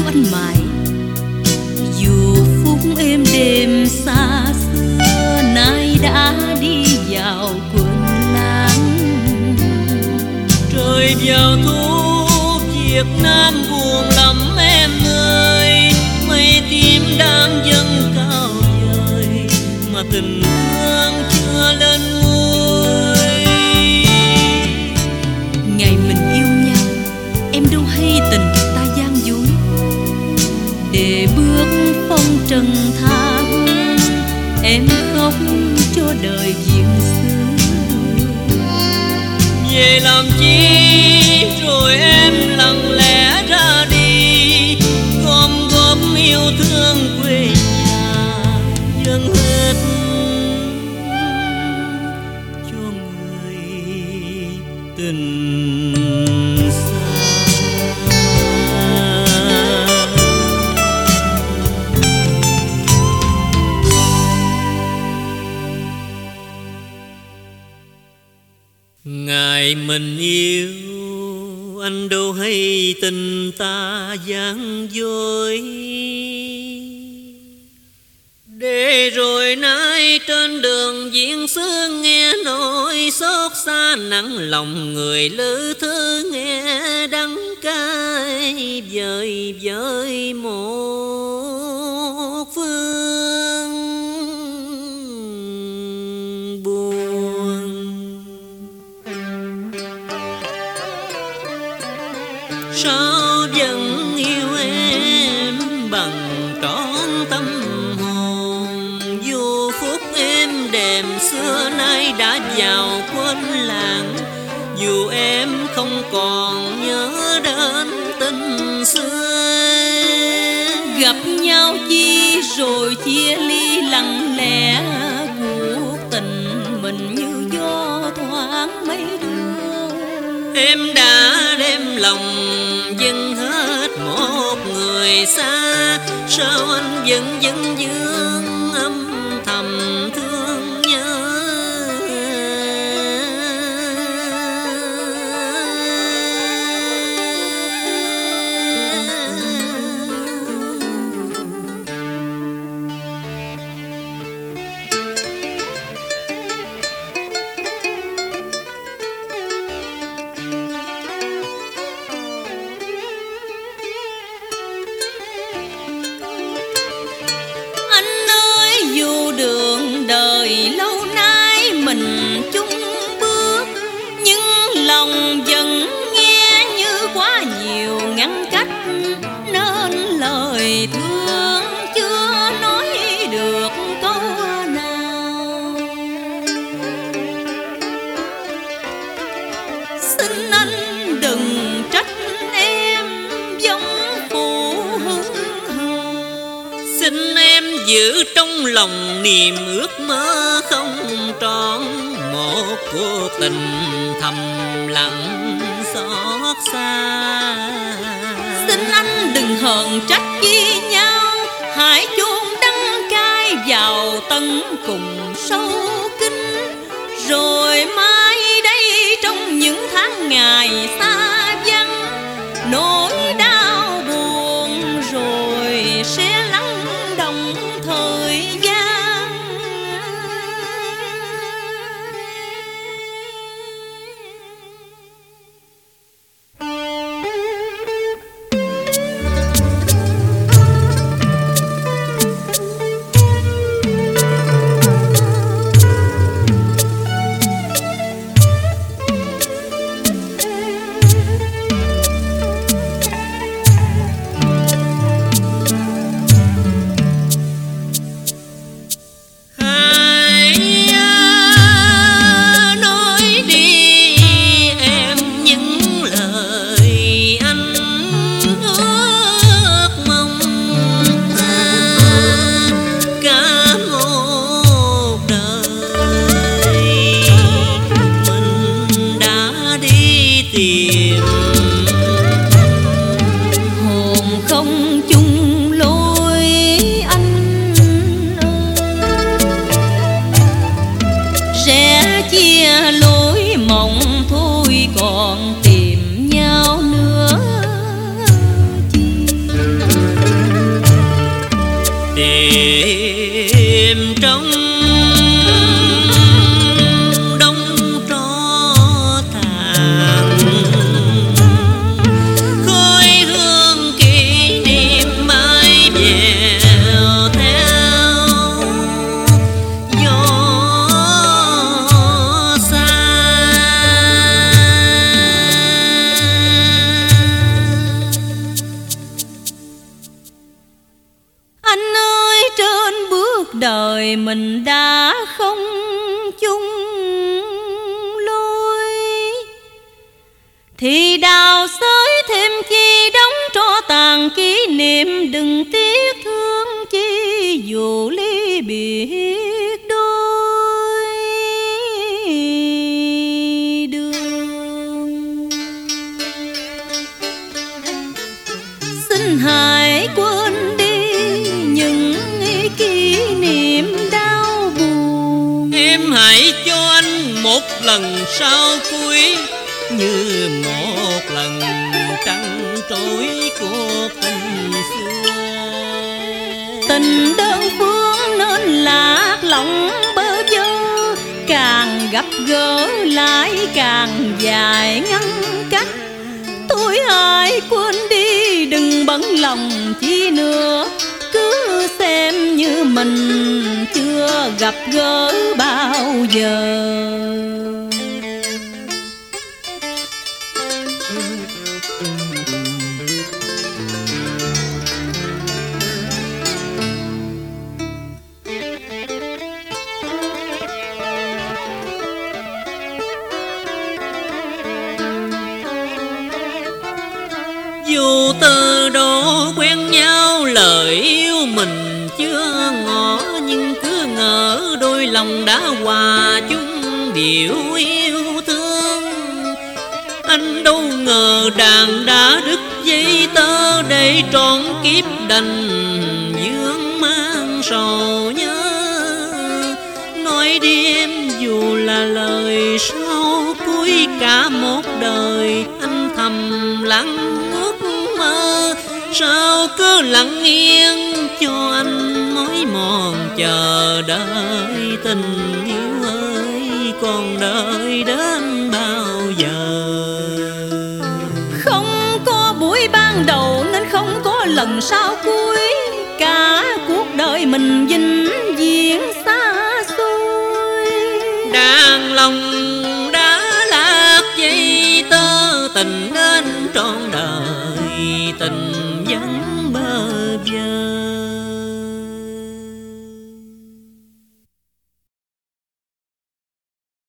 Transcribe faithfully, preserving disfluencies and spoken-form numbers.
anh mãi. Dù phút êm đêm xa xưa nay đã đi vào quên lãng. Trời vào thu Việt Nam buồn lắm em ơi, mây tím đang dâng cao trời mà tình thương chưa lên ngôi. Ngày mình yêu nhau em đâu hay tình ta gian dối, để bước phong trần than em khóc cho đời diện xưa. Về làm chi rồi em lặng lẽ ra đi, gom góp yêu thương quê nhà dâng hết cho người tình xa. Ngày mình yêu anh đâu hay tình ta gian dối, để rồi nay trên đường diễn xưa nghe nỗi xót xa nặng lòng người lữ thư nghe đắng cay vời vời một phương buồn. Sao vẫn yêu em bằng trọn tâm hồn, dù phút em đêm xưa nay đã vào quên lãng. Dù em không còn nhớ đến tình xưa, gặp nhau chi rồi chia ly lặng lẽ. Cuộc tình mình như gió thoáng mấy đưa, em đã đem lòng dâng hết một người xa. Sao anh vẫn vẫn vương âm thầm thương nhớ. đường đời lâu nay mình chung bước, nhưng lòng vẫn nghe như quá nhiều ngăn cách, nên lời thương chưa nói được câu nào. Xin anh đừng trách em giống phụ hứng hờ, xin em giữ trong lòng niềm ước mơ không trọn, một cuộc tình thầm lặng xót xa. Xin anh đừng hờn trách chi nhau, hãy chôn đắng cay vào tận cùng sâu kín, rồi mai đây trong những tháng ngày xa vắng, nỗi đau buồn rồi sẽ lắng động thời gian. chìm trong đông tro tàn. Khói hương kỷ niệm mãi dèo theo gió xa. Anh ơi, trên bước đời mình đã không chung lối, thì đào xới thêm chi đóng tro tàn kỷ niệm. Đừng tiếc thương chi dù ly biệt đôi đường. Xin hãy quên đi những kỷ niệm đau buồn. Em hãy cho anh một lần sau cuối, như một lần trăng trối của tình xưa. Tình đơn phương nên lạc lòng bơ vơ, càng gặp gỡ lại càng dài ngăn cách. Tôi hãy quên đi, đừng bận lòng chi nữa, cứ xem như mình chưa gặp gỡ bao giờ. Dù từ đó quen nhau lời yêu mình chưa ngỏ, nhưng cứ ngỡ đôi lòng đã hòa chung điệu yêu thương. Anh đâu ngờ đàn đã đứt dây tơ, để trọn kiếp đành vương mang sầu nhớ. Nói đi em, dù là lời sau cuối cả một đời, anh thầm lặng ước mơ. Sao cứ lặng yên cho anh mỏi mòn chờ đợi. Tình yêu ơi, còn đợi đến bao giờ? Không có buổi ban đầu nên không có lần sau cuối, cả cuộc đời mình vĩnh viễn xa xôi. Đàn lòng đã lạc dây tơ, tình đến trọn đời tình